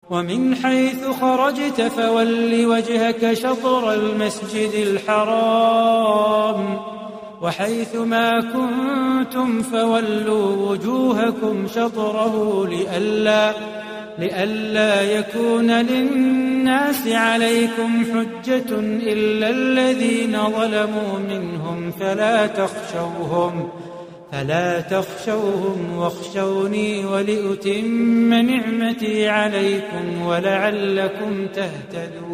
ومن حيث خرجت فول وجهك شطر المسجد الحرام وحيث ما كنتم فولوا وجوهكم شطره لئلا يكون للناس عليكم حجة إلا الذين ظلموا منهم فلا تخشوهم واخشوني ولأتم نعمتي عليكم ولعلكم تهتدون.